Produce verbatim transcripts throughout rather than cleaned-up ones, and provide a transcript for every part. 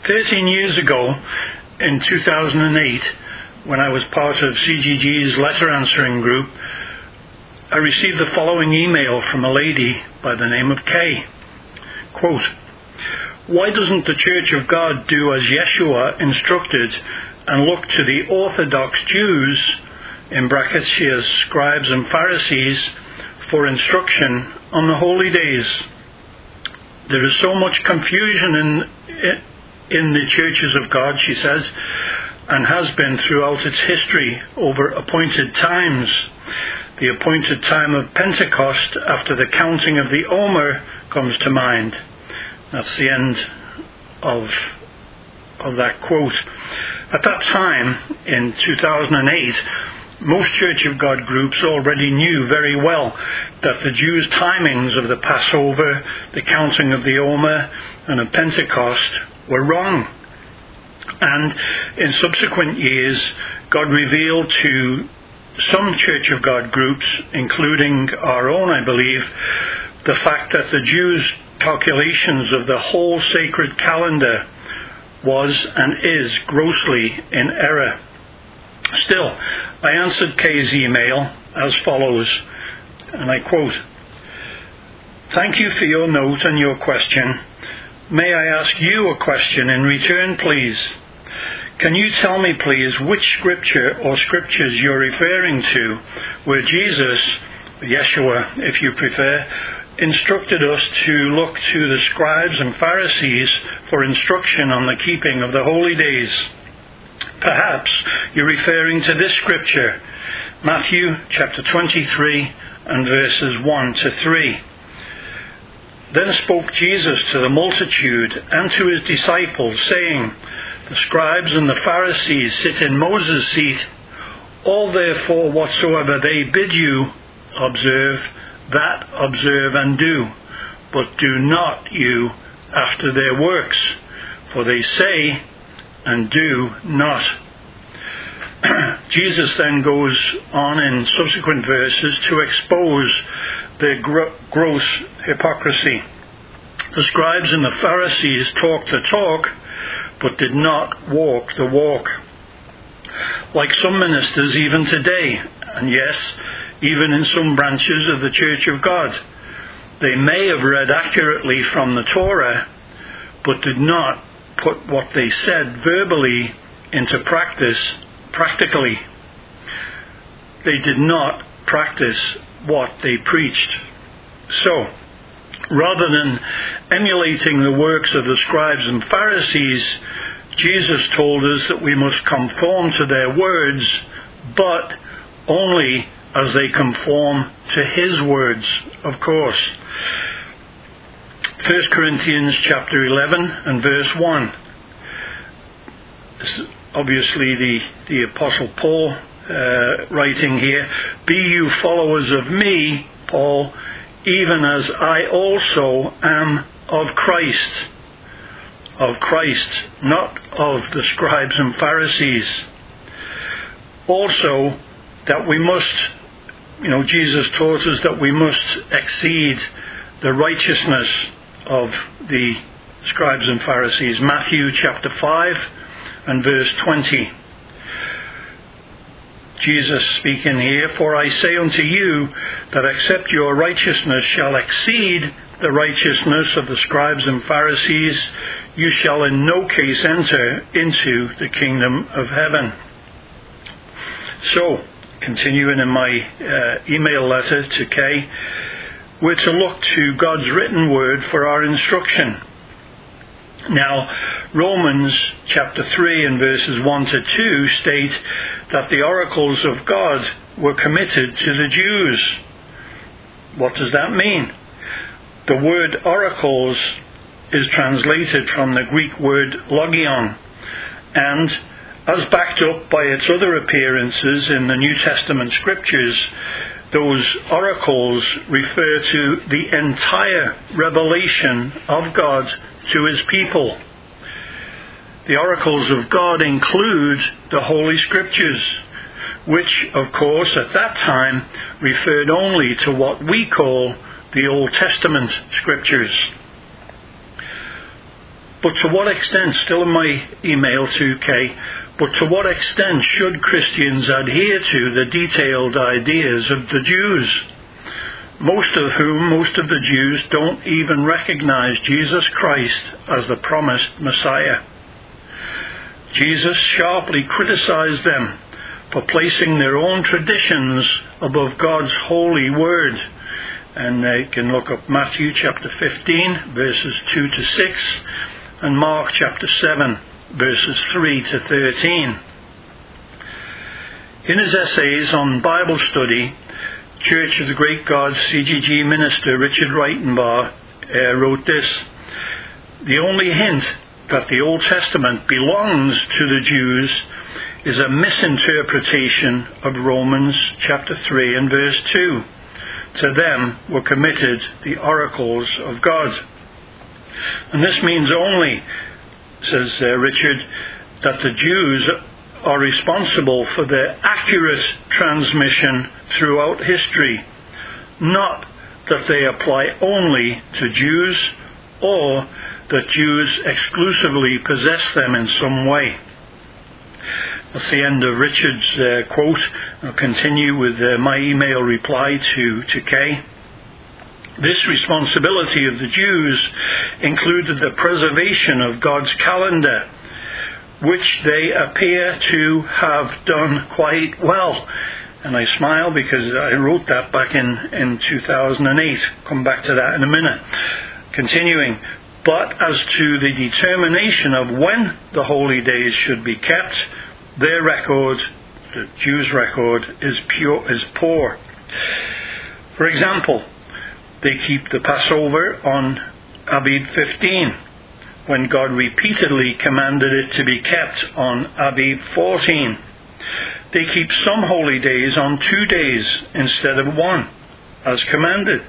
thirteen years ago, in two thousand eight, when I was part of C G G's letter answering group, I received the following email from a lady by the name of Kay. Quote, "Why doesn't the Church of God do as Yeshua instructed and look to the Orthodox Jews, in brackets she has scribes and Pharisees, for instruction on the holy days? There is so much confusion in in the churches of God," she says, "and has been throughout its history over appointed times. The appointed time of Pentecost after the counting of the Omer comes to mind." That's the end of of that quote. At that time, in two thousand eight, most Church of God groups already knew very well that the Jews' timings of the Passover, the counting of the Omer, and of Pentecost were wrong. And in subsequent years, God revealed to some Church of God groups, including our own, I believe, the fact that the Jews' calculations of the whole sacred calendar was and is grossly in error. Still, I answered Kay's email as follows, and I quote, "Thank you for your note and your question. May I ask you a question in return, please? Can you tell me, please, which scripture or scriptures you're referring to where Jesus, Yeshua, if you prefer, instructed us to look to the scribes and Pharisees for instruction on the keeping of the holy days? Perhaps you're referring to this scripture, Matthew chapter twenty-three and verses one to three. Then spoke Jesus to the multitude and to his disciples, saying, The scribes and the Pharisees sit in Moses' seat. All therefore whatsoever they bid you observe, that observe and do, but do not you after their works, for they say and do not." Jesus then goes on in subsequent verses to expose their gro- gross hypocrisy. The scribes and the Pharisees talked the talk, but did not walk the walk. Like some ministers even today, and yes, even in some branches of the Church of God, they may have read accurately from the Torah, but did not put what they said verbally into practice practically. They did not practice what they preached. So, rather than emulating the works of the scribes and Pharisees, Jesus told us that we must conform to their words, but only as they conform to his words, of course. First Corinthians chapter eleven and verse one. This is obviously the, the Apostle Paul uh, writing here. "Be you followers of me, Paul, even as I also am of Christ." Of Christ, not of the scribes and Pharisees. Also, that we must, you know, Jesus taught us that we must exceed the righteousness of the scribes and Pharisees. Matthew chapter five and verse twenty. Jesus speaking here, "For I say unto you that except your righteousness shall exceed the righteousness of the scribes and Pharisees, you shall in no case enter into the kingdom of heaven." So, continuing in my uh, email letter to Kay, we're to look to God's written word for our instruction. Now, Romans chapter three and verses one to two state that the oracles of God were committed to the Jews. What does that mean? The word oracles is translated from the Greek word logion, and as backed up by its other appearances in the New Testament scriptures, those oracles refer to the entire revelation of God to his people. The oracles of God include the Holy Scriptures, which, of course, at that time referred only to what we call the Old Testament Scriptures. But to what extent, still in my email to Kay, but to what extent should Christians adhere to the detailed ideas of the Jews, most of whom, most of the Jews, don't even recognize Jesus Christ as the promised Messiah? Jesus sharply criticized them for placing their own traditions above God's holy word. And they can look up Matthew chapter fifteen, verses two to six, and Mark chapter seven, verses three to thirteen. In his essays on Bible study, Church of the Great God C G G minister Richard Reitenbaugh uh, wrote this: "The only hint that the Old Testament belongs to the Jews is a misinterpretation of Romans chapter three and verse two. To them were committed the oracles of God." And this means only, says uh, Richard, that the Jews are responsible for their accurate transmission throughout history, not that they apply only to Jews or that Jews exclusively possess them in some way. That's the end of Richard's uh, quote. I'll continue with uh, my email reply to, to Kay. This responsibility of the Jews included the preservation of God's calendar, which they appear to have done quite well. And I smile because I wrote that back in, in two thousand eight. Come back to that in a minute. Continuing. But as to the determination of when the holy days should be kept, their record, the Jews' record, is pure, is poor. For example, they keep the Passover on Abib fifteen, when God repeatedly commanded it to be kept on Abib fourteen. They keep some holy days on two days instead of one, as commanded.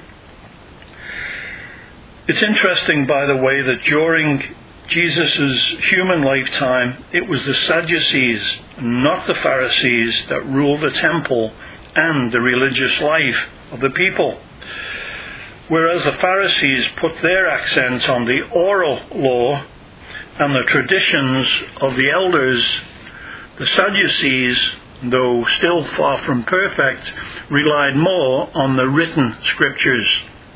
It's interesting, by the way, that during Jesus' human lifetime, it was the Sadducees, not the Pharisees, that ruled the temple and the religious life of the people. Whereas the Pharisees put their accent on the oral law and the traditions of the elders, the Sadducees, though still far from perfect, relied more on the written scriptures.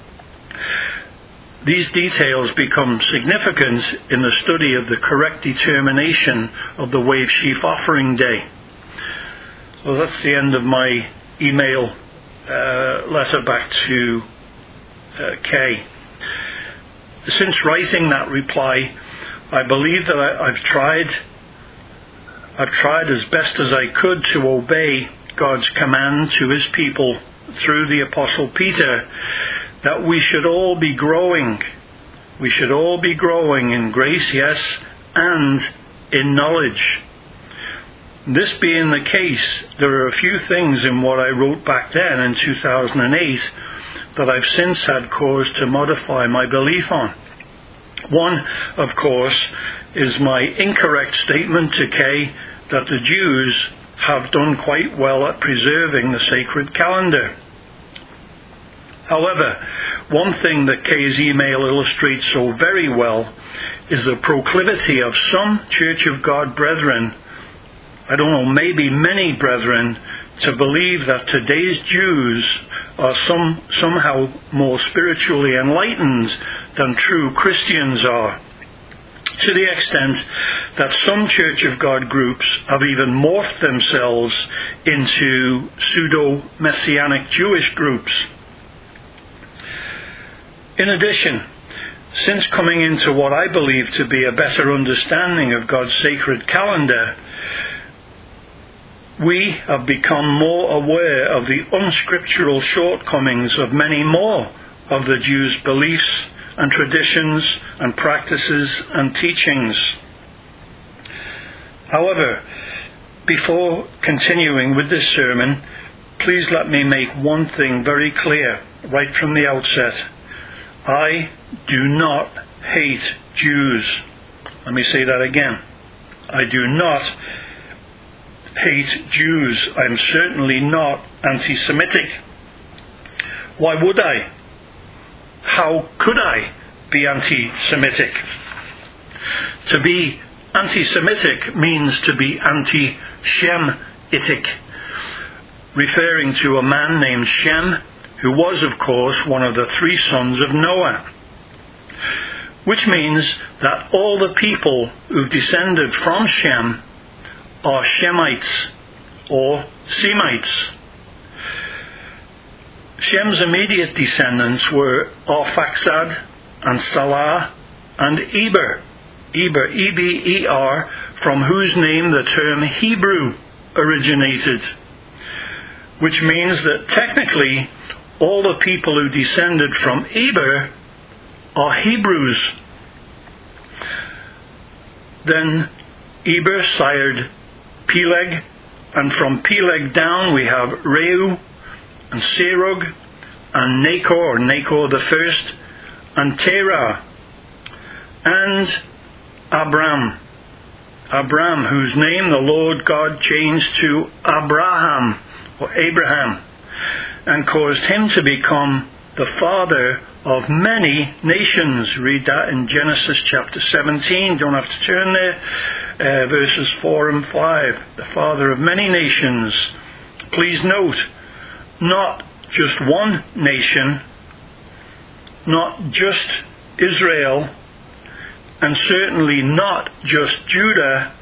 These details become significant in the study of the correct determination of the wave sheaf offering day. So that's the end of my email uh, letter back to uh, Kay. Since writing that reply, I believe that I, I've tried I've tried as best as I could to obey God's command to his people through the Apostle Peter, that we should all be growing. We should all be growing in grace, yes, and in knowledge. This being the case, there are a few things in what I wrote back then in two thousand eight that I've since had cause to modify my belief on. One, of course, is my incorrect statement to Kay that the Jews have done quite well at preserving the sacred calendar. However, one thing that Kay's email illustrates so very well is the proclivity of some Church of God brethren, I don't know, maybe many brethren, to believe that today's Jews are some, somehow more spiritually enlightened than true Christians are, to the extent that some Church of God groups have even morphed themselves into pseudo-messianic Jewish groups. In addition, since coming into what I believe to be a better understanding of God's sacred calendar, we have become more aware of the unscriptural shortcomings of many more of the Jews' beliefs and traditions and practices and teachings. However, before continuing with this sermon, please let me make one thing very clear right from the outset. I do not hate Jews. Let me say that again. I do not hate Jews. I'm certainly not anti-Semitic. Why would I? How could I be anti-Semitic? To be anti-Semitic means to be anti-Shemitic, referring to a man named Shem, who was, of course, one of the three sons of Noah. Which means that all the people who've descended from Shem are Shemites or Semites. Shem's immediate descendants were Arphaxad and Salah and Eber, Eber, E B E R, from whose name the term Hebrew originated, which means that technically all the people who descended from Eber are Hebrews. Then Eber sired Peleg, and from Peleg down we have Reu and Serug and Nahor, or Nahor the first, and Terah, and Abram. Abram, whose name the Lord God changed to Abraham, or Abraham, and caused him to become the father of many nations. Read that in Genesis chapter seventeen. Don't have to turn there. Uh, verses four and five. The father of many nations. Please note, not just one nation, not just Israel, and certainly not just Judah.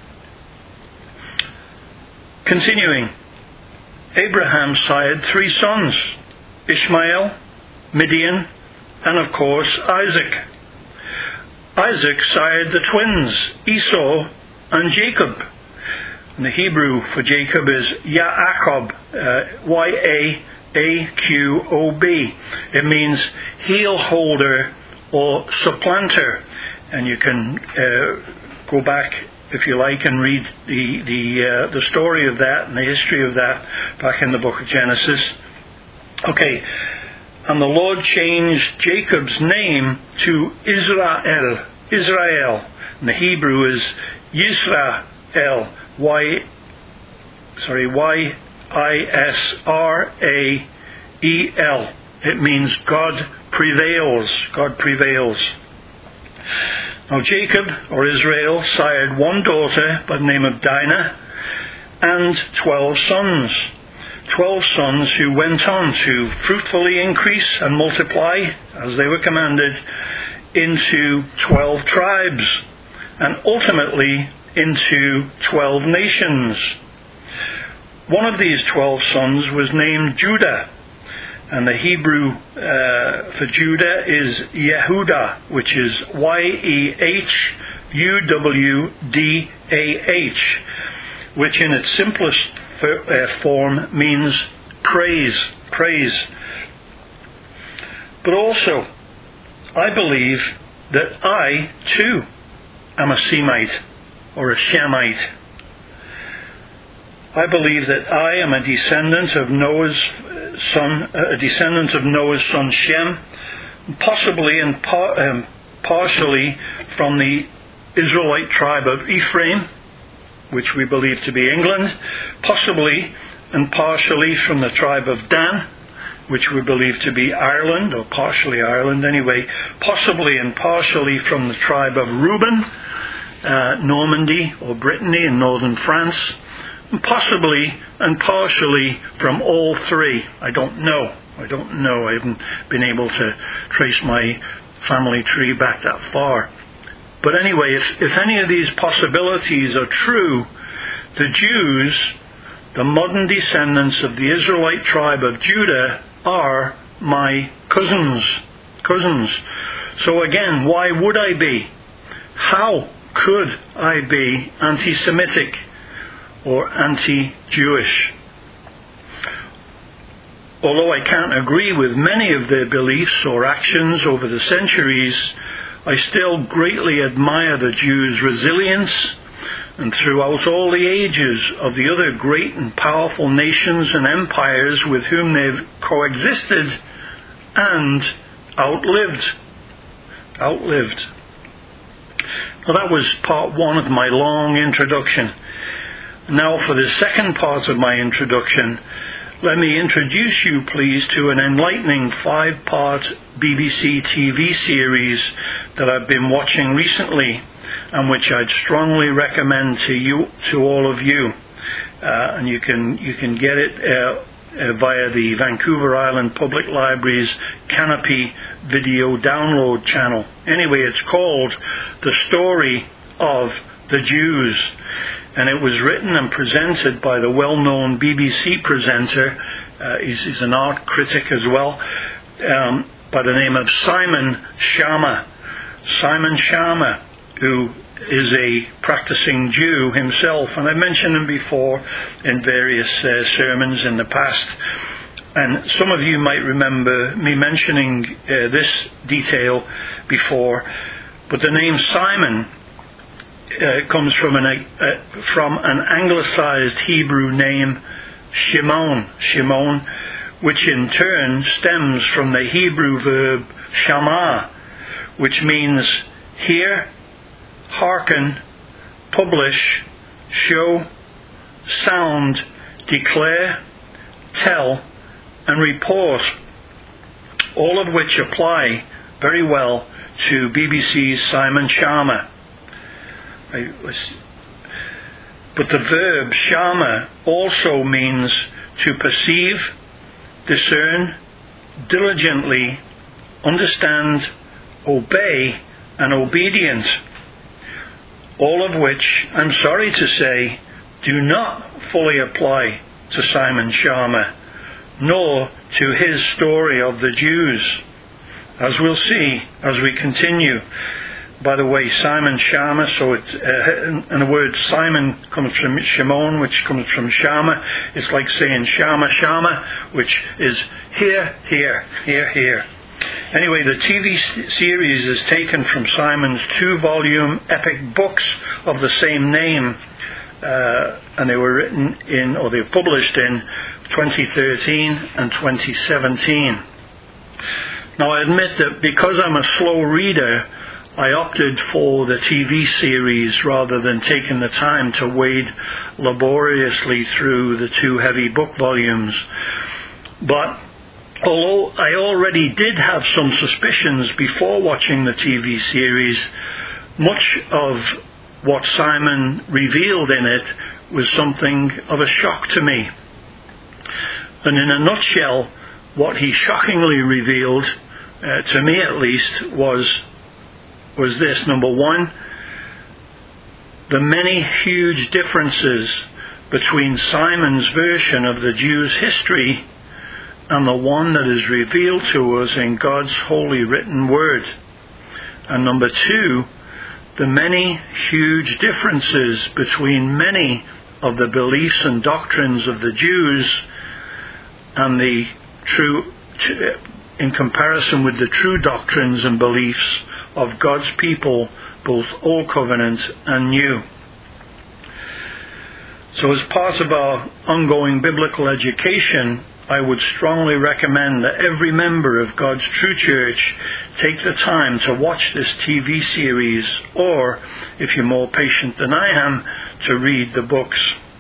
Continuing, Abraham sired three sons, Ishmael, Midian, and of course Isaac. Isaac sired the twins, Esau and Jacob. And the Hebrew for Jacob is Yaakov, uh, Y A A Q O B. It means heel holder or supplanter. And you can uh, go back, if you like, and read the the uh, the story of that and the history of that back in the book of Genesis. Okay, and the Lord changed Jacob's name to Israel. Israel. And the Hebrew is Yisrael. Y, sorry, Y I S R A E L. It means God prevails. God prevails. Now Jacob, or Israel, sired one daughter by the name of Dinah and twelve sons. Twelve sons who went on to fruitfully increase and multiply, as they were commanded, into twelve tribes, and ultimately into twelve nations. One of these twelve sons was named Judah, and the Hebrew uh, for Judah is Yehudah, which is Y E H U W D A H, which in its simplest form means praise, praise. But also, I believe that I, too, am a Semite or a Shemite. I believe that I am a descendant of Noah's son, a descendant of Noah's son Shem, possibly and par- um, partially from the Israelite tribe of Ephraim, which we believe to be England, possibly and partially from the tribe of Dan, which we believe to be Ireland, or partially Ireland anyway, possibly and partially from the tribe of Reuben, uh, Normandy or Brittany in northern France, and possibly and partially from all three. I don't know. I don't know. I haven't been able to trace my family tree back that far. But anyway, if, if any of these possibilities are true, the Jews, the modern descendants of the Israelite tribe of Judah, are my cousins. Cousins. So again, why would I be? How could I be anti-Semitic or anti-Jewish? Although I can't agree with many of their beliefs or actions over the centuries, I still greatly admire the Jews' resilience, and throughout all the ages of the other great and powerful nations and empires with whom they've coexisted and outlived. Outlived. Well, that was part one of my long introduction. Now for the second part of my introduction, let me introduce you, please, to an enlightening five-part B B C T V series that I've been watching recently. and which I'd strongly recommend to you, to all of you. Uh, and you can you can get it uh, uh, via the Vancouver Island Public Library's Canopy video download channel. Anyway, it's called The Story of the Jews, and it was written and presented by the well-known B B C presenter, uh, he's, he's an art critic as well, um, by the name of Simon Schama. Simon Schama, who is a practicing Jew himself, and I mentioned him before in various uh, sermons in the past. And some of you might remember me mentioning uh, this detail before, but the name Simon uh, comes from an uh, from an anglicized Hebrew name Shimon, Shimon, which in turn stems from the Hebrew verb shama, which means hear, hearken, publish, show, sound, declare, tell, and report, all of which apply very well to B B C's Simon Schama. I was, but the verb shama also means to perceive, discern, diligently, understand, obey, and obedient, all of which, I'm sorry to say, do not fully apply to Simon Schama, nor to his story of the Jews, as we'll see as we continue. By the way, Simon Schama, so it, uh, and the word Simon comes from Shimon, which comes from Shama. It's like saying Shama, Shama, which is here, here, here, here. Anyway, the T V series is taken from Simon's two-volume epic books of the same name, uh, and they were written in, or they were published in twenty thirteen and twenty seventeen. Now, I admit that because I'm a slow reader, I opted for the T V series rather than taking the time to wade laboriously through the two heavy book volumes. But although I already did have some suspicions before watching the T V series, much of what Simon revealed in it was something of a shock to me. And in a nutshell, what he shockingly revealed, uh, to me at least, was was this. Number one, the many huge differences between Simon's version of the Jews' history and the one that is revealed to us in God's holy written word. And number two, the many huge differences between many of the beliefs and doctrines of the Jews and the true, in comparison with the true doctrines and beliefs of God's people, both Old Covenant and New. So as part of our ongoing biblical education, I would strongly recommend that every member of God's true church take the time to watch this T V series, or, if you're more patient than I am, to read the books.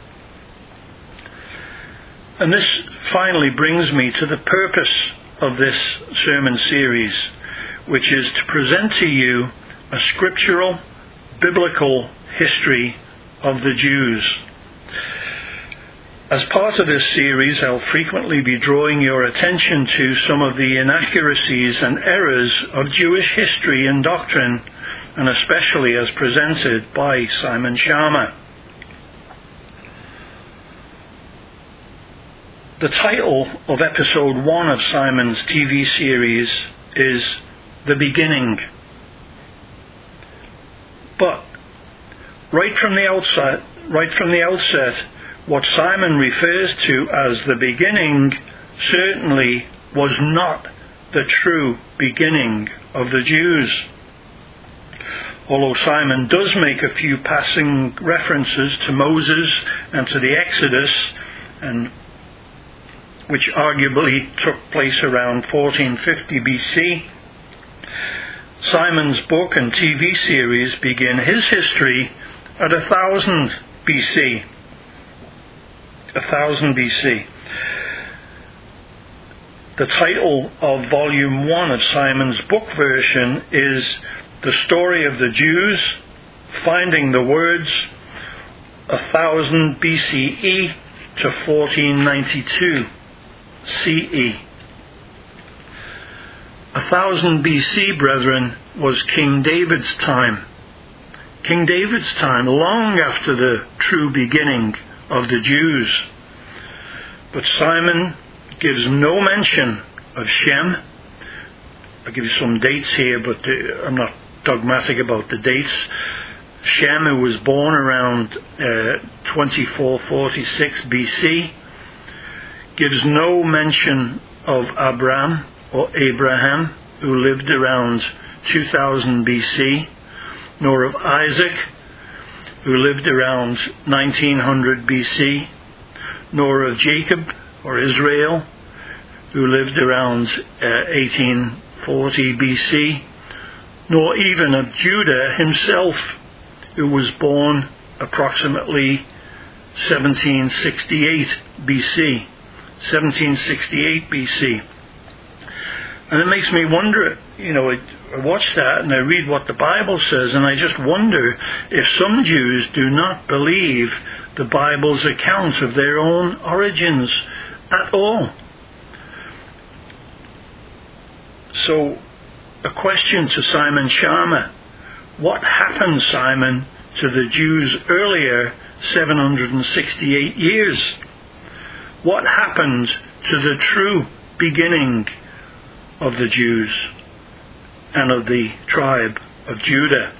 And this finally brings me to the purpose of this sermon series, which is to present to you a scriptural, biblical history of the Jews. As part of this series, I'll frequently be drawing your attention to some of the inaccuracies and errors of Jewish history and doctrine, and especially as presented by Simon Schama. The title of episode one of Simon's T V series is The Beginning. But right from the outset, right from the outset, what Simon refers to as the beginning certainly was not the true beginning of the Jews. Although Simon does make a few passing references to Moses and to the Exodus, and which arguably took place around fourteen fifty B C, Simon's book and T V series begin his history at one thousand B C. one thousand B C. The title of volume one of Simon's book version is The Story of the Jews, finding the words one thousand B C E to fourteen ninety-two C E. one thousand B C, brethren, was King David's time. King David's time, long after the true beginning of the Jews. But Simon gives no mention of Shem. I'll give you some dates here, but I'm not dogmatic about the dates. Shem, who was born around uh, twenty-four forty-six B C, gives no mention of Abram or Abraham, who lived around two thousand B C, nor of Isaac, who lived around nineteen hundred B C, nor of Jacob or Israel, who lived around uh, eighteen forty B C, nor even of Judah himself, who was born approximately seventeen sixty-eight B C. seventeen sixty-eight B C. And it makes me wonder, you know, I watch that and I read what the Bible says, and I just wonder if some Jews do not believe the Bible's account of their own origins at all. So, a question to Simon Schama: what happened, Simon, to the Jews earlier seven hundred sixty-eight years? What happened to the true beginning of the Jews and of the tribe of Judah?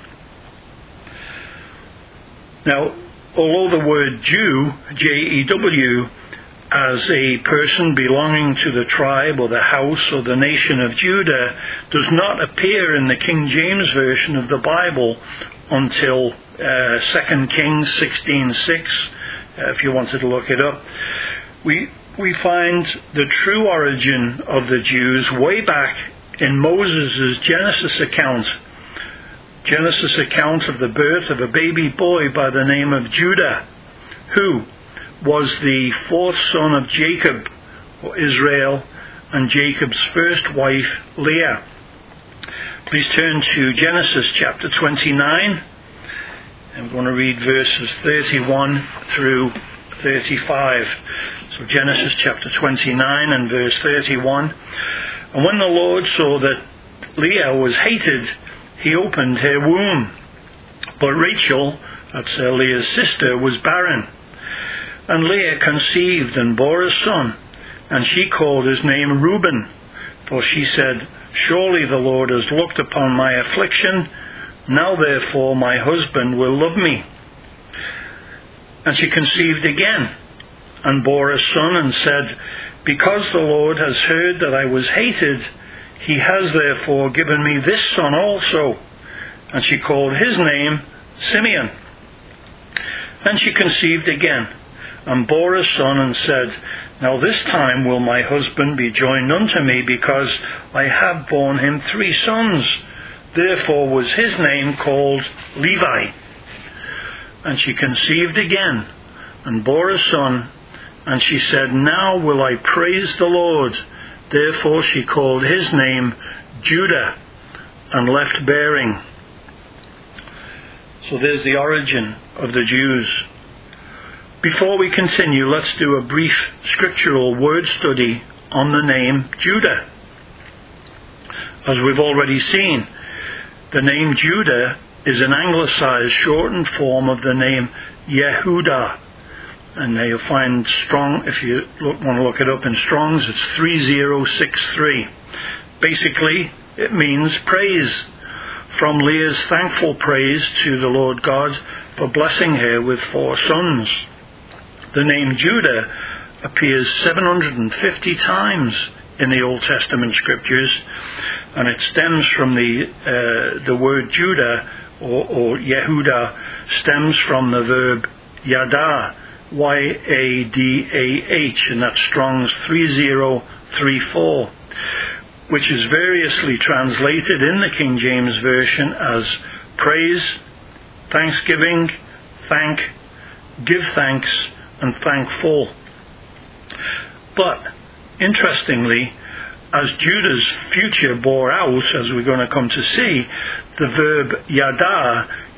Now, although the word Jew, J E W, as a person belonging to the tribe or the house or the nation of Judah, does not appear in the King James Version of the Bible until uh, Second Kings sixteen six, uh, if you wanted to look it up. We we find the true origin of the Jews way back in Moses' Genesis account. Genesis account of the birth of a baby boy by the name of Judah, who was the fourth son of Jacob, or Israel, and Jacob's first wife, Leah. Please turn to Genesis chapter twenty-nine. I'm going to read verses thirty-one through thirty-five. So Genesis chapter twenty-nine and verse thirty-one. And when the Lord saw that Leah was hated, he opened her womb. But Rachel, that's uh, Leah's sister, was barren. And Leah conceived and bore a son, and she called his name Reuben, for she said, surely the Lord has looked upon my affliction, now therefore my husband will love me. And she conceived again, and bore a son, and said, because the Lord has heard that I was hated, he has therefore given me this son also. And she called his name Simeon. And she conceived again, and bore a son, and said, now this time will my husband be joined unto me, because I have borne him three sons. Therefore was his name called Levi. And she conceived again, and bore a son, and she said, now will I praise the Lord. Therefore she called his name Judah, and left bearing. So there's the origin of the Jews. Before we continue, let's do a brief scriptural word study on the name Judah. As we've already seen, the name Judah is an anglicized shortened form of the name Yehudah. And you'll find strong, if you look, want to look it up in Strong's, it's three zero six three. Basically, it means praise. From Leah's thankful praise to the Lord God for blessing her with four sons. The name Judah appears seven hundred fifty times in the Old Testament scriptures, and it stems from the uh, the word Judah, or, or Yehudah, stems from the verb yada, Y A D A H, and that's Strong's three zero three four, which is variously translated in the King James Version as praise, thanksgiving, thank, give thanks, and thankful. But, interestingly, as Judah's future bore out, as we're going to come to see, the verb yada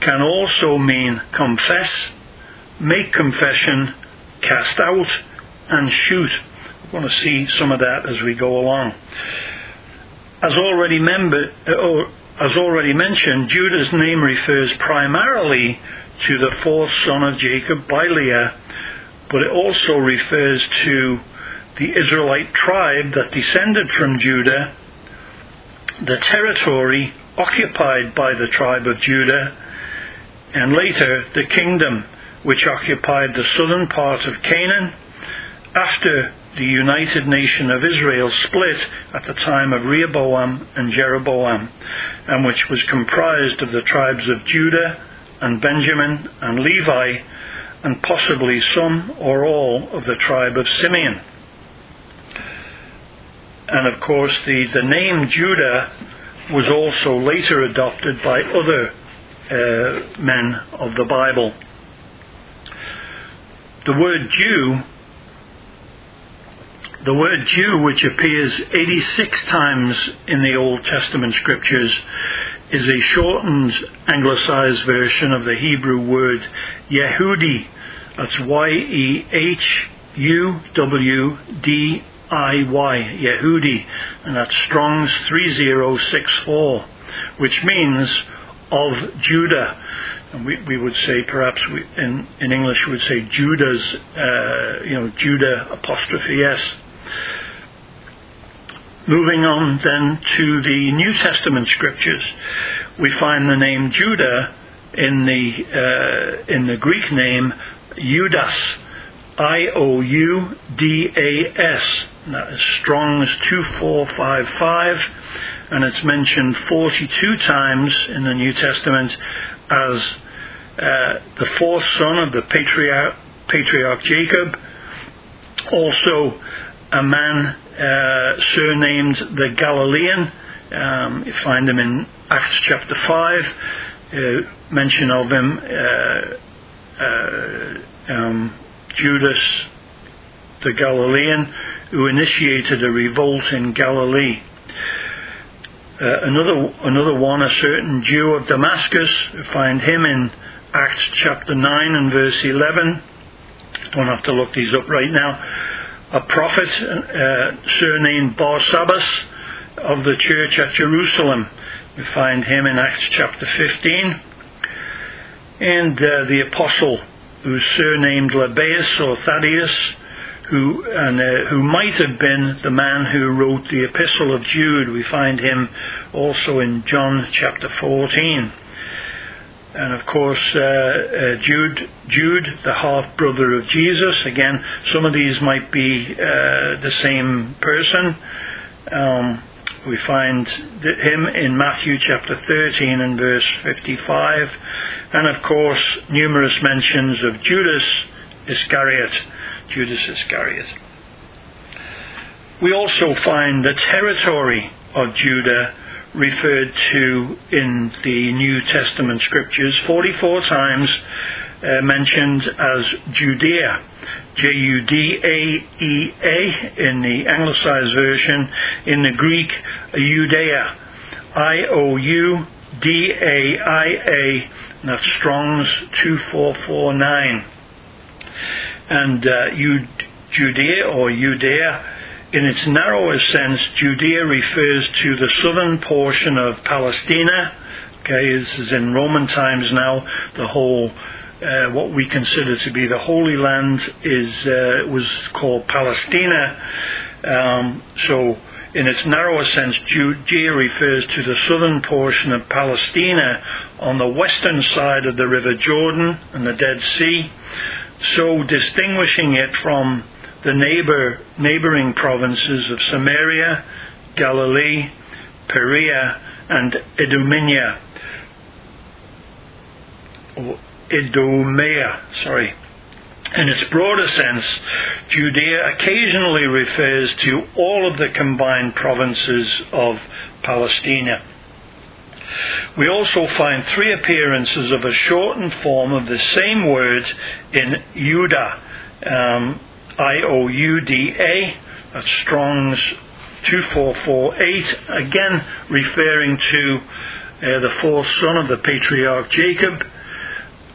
can also mean confess, make confession, cast out, and shoot. We're going to see some of that as we go along. As already, member, uh, as already mentioned, Judah's name refers primarily to the fourth son of Jacob by Leah, but it also refers to the Israelite tribe that descended from Judah, the territory occupied by the tribe of Judah, and later the kingdom which occupied the southern part of Canaan after the united nation of Israel split at the time of Rehoboam and Jeroboam, and which was comprised of the tribes of Judah and Benjamin and Levi, and possibly some or all of the tribe of Simeon. And of course the, the name Judah was also later adopted by other uh, men of the Bible. The word Jew The word Jew, which appears eighty-six times in the Old Testament scriptures, is a shortened anglicized version of the Hebrew word Yehudi. That's Y E H U W D I Y, Yehudi, and that's Strong's three zero six four, which means of Judah. And we, we would say, perhaps we, in, in English we would say Judah's, uh, you know, Judah apostrophe S. Moving on then to the New Testament scriptures, we find the name Judah in the uh, in the Greek name Ioudas, I O U D A S. That is Strong's two four five five, and it's mentioned forty-two times in the New Testament as uh, the fourth son of the patriarch, patriarch Jacob, also a man uh, surnamed the Galilean. Um, you find him in Acts chapter five, uh, mention of him, uh, uh, um, Judas the Galilean, who initiated a revolt in Galilee. Uh, another another one, a certain Jew of Damascus, you find him in Acts chapter nine and verse eleven. Don't have to look these up right now. A prophet uh, surnamed Barsabbas of the church at Jerusalem. We find him in Acts chapter fifteen. And uh, the apostle who's surnamed Lebbaeus or Thaddeus, who and uh, who might have been the man who wrote the Epistle of Jude. We find him also in John chapter fourteen. And of course, uh, uh, Jude, Jude, the half-brother of Jesus. Again, some of these might be uh, the same person. Um, we find him in Matthew chapter thirteen and verse fifty-five. And of course, numerous mentions of Judas Iscariot. Judas Iscariot. We also find the territory of Judah referred to in the New Testament scriptures forty-four times, uh, mentioned as Judea, J U D A E A in the Anglicized version. In the Greek, Judea, I O U D A I A, and that's Strong's two four four nine. And uh, Judea or Judea, in its narrowest sense, Judea refers to the southern portion of Palestina. Okay, this is in Roman times now. The whole, uh, what we consider to be the Holy Land, is uh, was called Palestina. Um, so, in its narrowest sense, Judea refers to the southern portion of Palestina on the western side of the River Jordan and the Dead Sea, so distinguishing it from the neighbor, neighboring provinces of Samaria, Galilee, Perea, and Idumea. Or Idumea, sorry. In its broader sense, Judea occasionally refers to all of the combined provinces of Palestina. We also find three appearances of a shortened form of the same word in Judah, um, I O U D A, that's Strong's two four four eight, again referring to uh, the fourth son of the patriarch Jacob,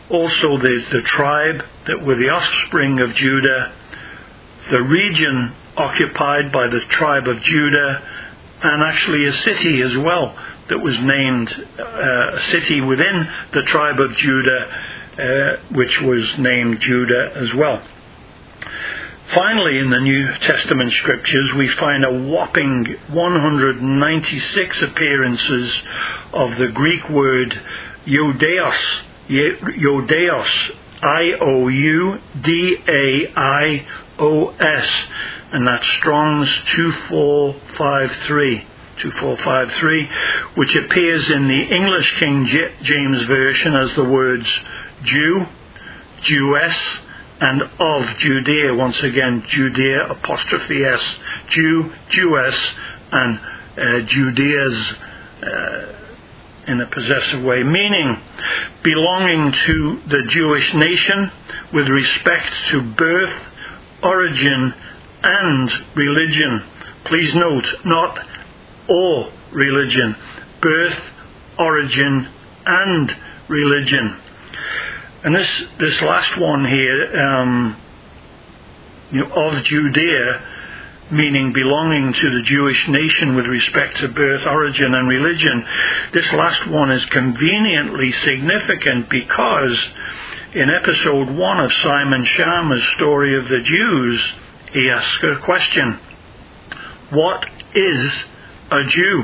also the, the tribe that were the offspring of Judah, the region occupied by the tribe of Judah, and actually a city as well that was named, uh, a city within the tribe of Judah, uh, which was named Judah as well. Finally, in the New Testament scriptures, we find a whopping one hundred ninety-six appearances of the Greek word Ioudaos, Ioudaos, I O U D A I O S, and that's Strong's two four five three, two four five three, which appears in the English King James Version as the words Jew, Jewess, and of Judea. Once again, Judea, apostrophe S, Jew, Jewess, and uh, Judea's uh, in a possessive way, meaning belonging to the Jewish nation with respect to birth, origin, and religion. Please note, not or religion, birth, origin, and religion. And this this last one here, um, you know, of Judea, meaning belonging to the Jewish nation with respect to birth, origin, and religion. This last one is conveniently significant because in episode one of Simon Sharma's Story of the Jews, he asks a question: what is a Jew?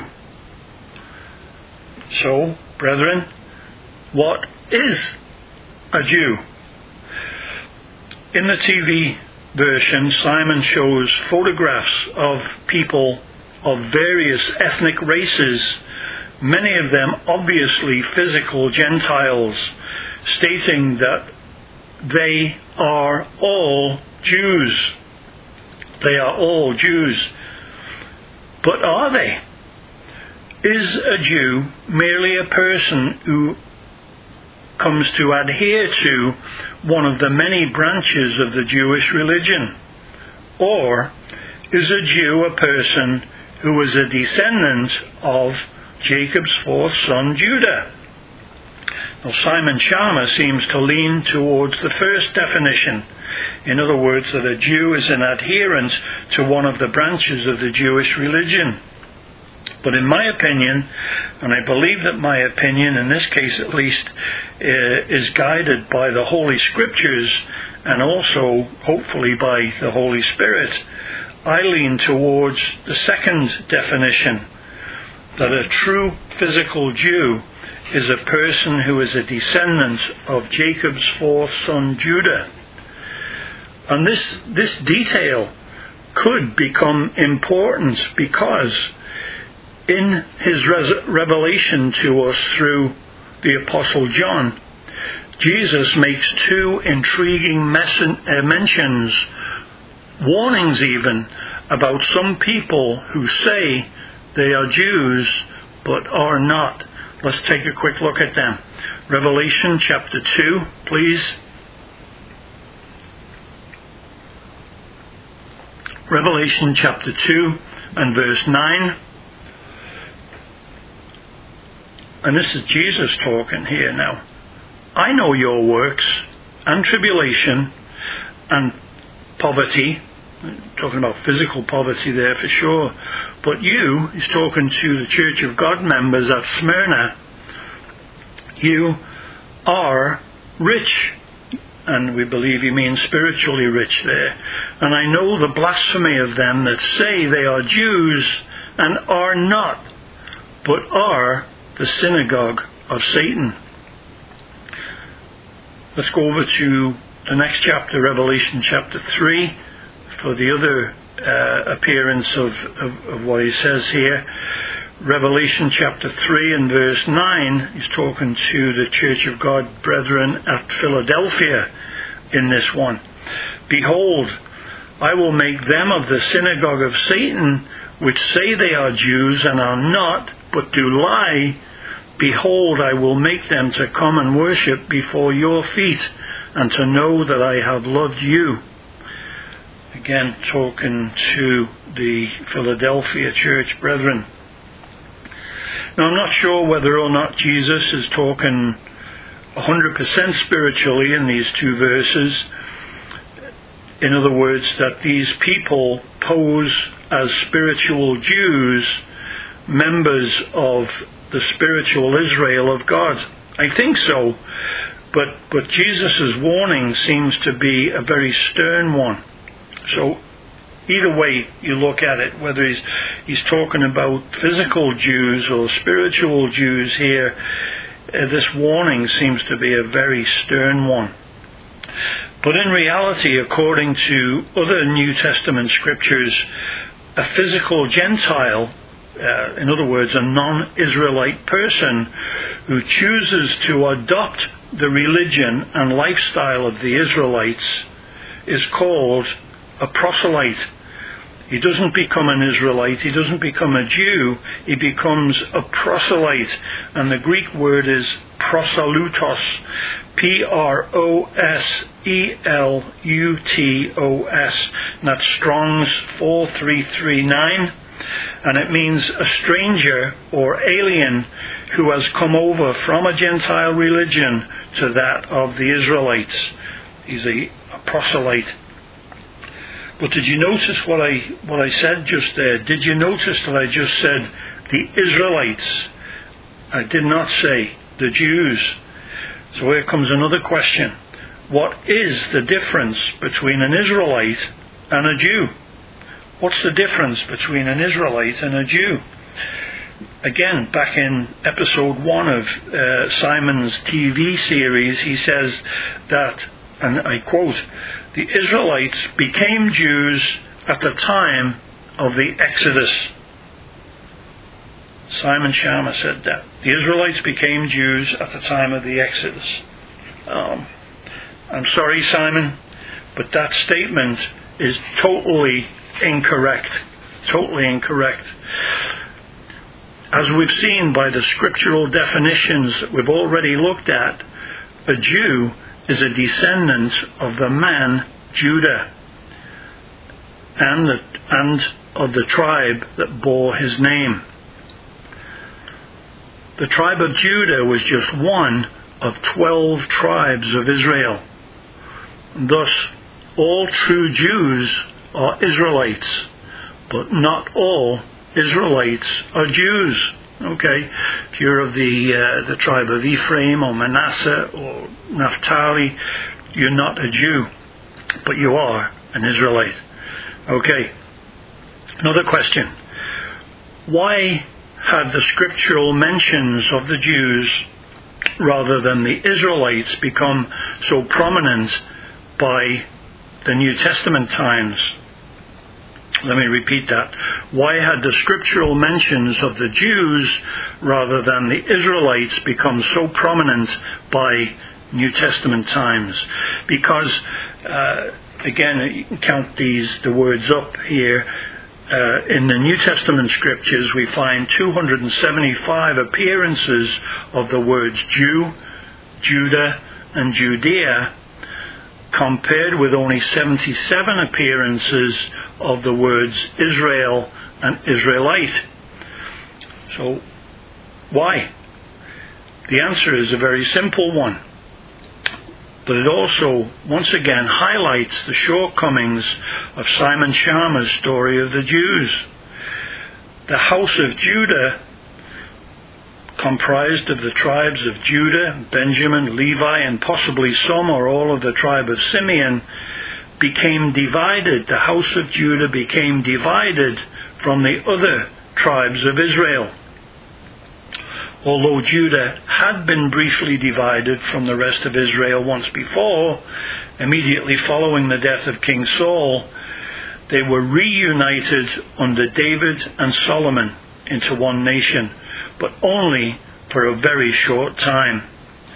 So, brethren, what is a Jew? In the T V version, Simon shows photographs of people of various ethnic races, many of them obviously physical Gentiles, stating that they are all Jews. They are all Jews. But are they? Is a Jew merely a person who comes to adhere to one of the many branches of the Jewish religion? Or is a Jew a person who is a descendant of Jacob's fourth son, Judah? Now, Simon Sharma seems to lean towards the first definition. In other words, that a Jew is an adherent to one of the branches of the Jewish religion. But in my opinion, and I believe that my opinion, in this case at least, uh, is guided by the Holy Scriptures and also, hopefully, by the Holy Spirit, I lean towards the second definition, that a true physical Jew is a person who is a descendant of Jacob's fourth son, Judah. And this, this detail could become important because in his res- revelation to us through the Apostle John, Jesus makes two intriguing messen- uh, mentions, warnings even, about some people who say they are Jews but are not. Let's take a quick look at them. Revelation chapter two, please. Revelation chapter two and verse nine. And this is Jesus talking here now. I know your works and tribulation and poverty. Talking about physical poverty there for sure. But you, he's talking to the Church of God members at Smyrna, you are rich. And we believe he means spiritually rich there. And I know the blasphemy of them that say they are Jews and are not, but are the synagogue of Satan. Let's go over to the next chapter, Revelation chapter three, for the other uh, appearance of, of, of what he says here. Revelation chapter three and verse nine, he's talking to the Church of God brethren at Philadelphia in this one. Behold, I will make them of the synagogue of Satan, which say they are Jews and are not, but do lie. Behold, I will make them to come and worship before your feet, and to know that I have loved you. Again, talking to the Philadelphia church brethren. Now, I'm not sure whether or not Jesus is talking one hundred percent spiritually in these two verses. In other words, that these people pose as spiritual Jews, members of the spiritual Israel of God. I think so, but but Jesus' warning seems to be a very stern one. So either way you look at it, whether he's he's talking about physical Jews or spiritual Jews here, uh, this warning seems to be a very stern one. But in reality, according to other New Testament scriptures, a physical Gentile, uh, in other words, a non-Israelite person who chooses to adopt the religion and lifestyle of the Israelites is called a proselyte. He doesn't become an Israelite, he doesn't become a Jew, he becomes a proselyte. And the Greek word is proselytos, P R O S E L U T O S. And that's Strong's four three three nine. And it means a stranger or alien who has come over from a Gentile religion to that of the Israelites. He's a, a proselyte. But did you notice what I what I said just there? Did you notice that I just said the Israelites? I did not say the Jews. So here comes another question. What is the difference between an Israelite and a Jew? What's the difference between an Israelite and a Jew? Again, back in episode one of uh, Simon's T V series, he says that, and I quote, the Israelites became Jews at the time of the Exodus. Simon Schama said that. The Israelites became Jews at the time of the Exodus. Um, I'm sorry, Simon, but that statement is totally incorrect. Totally incorrect. As we've seen by the scriptural definitions that we've already looked at, a Jew is a descendant of the man Judah and, the, and of the tribe that bore his name. The tribe of Judah was just one of twelve tribes of Israel. Thus, all true Jews are Israelites, but not all Israelites are Jews. Okay, if you're of the uh, the tribe of Ephraim or Manasseh or Naphtali, you're not a Jew, but you are an Israelite. Okay, another question. Why had the scriptural mentions of the Jews rather than the Israelites become so prominent by the New Testament times? Let me repeat that. Why had the scriptural mentions of the Jews rather than the Israelites become so prominent by New Testament times? Because, uh, again, you can count these, the words up here. Uh, in the New Testament scriptures, we find two hundred seventy-five appearances of the words Jew, Judah, and Judea, compared with only seventy-seven appearances of the words Israel and Israelite. So, why? The answer is a very simple one. But it also, once again, highlights the shortcomings of Simon Schama's story of the Jews. The house of Judah, comprised of the tribes of Judah, Benjamin, Levi, and possibly some or all of the tribe of Simeon, became divided. The house of Judah became divided from the other tribes of Israel. Although Judah had been briefly divided from the rest of Israel once before, immediately following the death of King Saul, they were reunited under David and Solomon into one nation, but only for a very short time.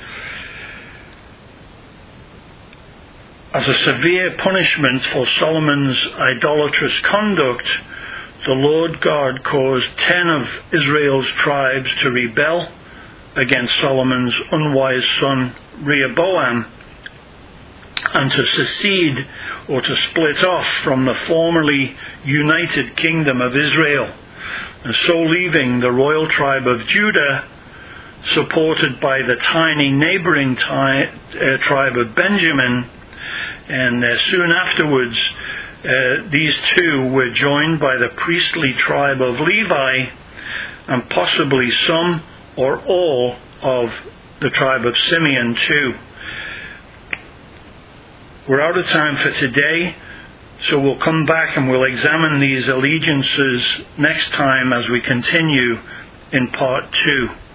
As a severe punishment for Solomon's idolatrous conduct, the Lord God caused ten of Israel's tribes to rebel against Solomon's unwise son Rehoboam and to secede or to split off from the formerly united kingdom of Israel, and so leaving the royal tribe of Judah supported by the tiny neighboring ti- uh, tribe of Benjamin, and uh, soon afterwards uh, these two were joined by the priestly tribe of Levi, and possibly some or all of the tribe of Simeon too. We're out of time for today, so we'll come back and we'll examine these allegiances next time as we continue in part two.